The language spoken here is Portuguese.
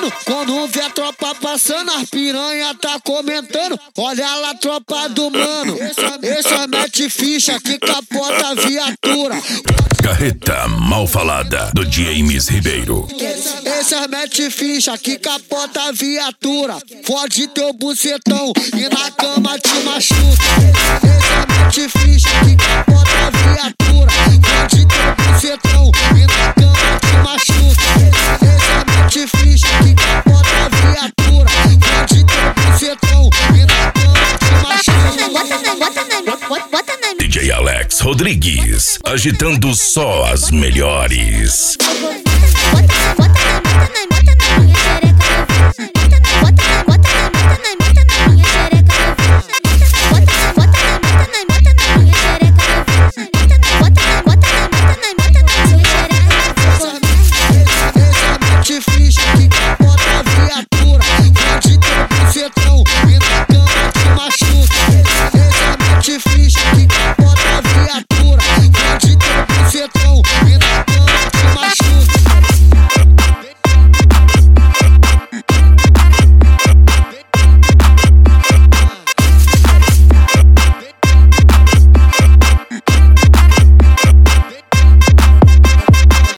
gritando. Quando vê a tropa passando, as piranha tá comentando. Olha lá a tropa do mano. Esse mete ficha que capota a viatura. Carreta mal falada do James Ribeiro. Esse mete ficha que capota a viatura. Fode teu bucetão e na cama te machuca. Esse mete ficha que capota a viatura. Fode teu bucetão e na cama te machuca. Esse mete ficha que capota a viatura. Fode teu bucetão e na cama te machuca. DJ Alex Rodrigues, agitando só as melhores. Esse mete ficha que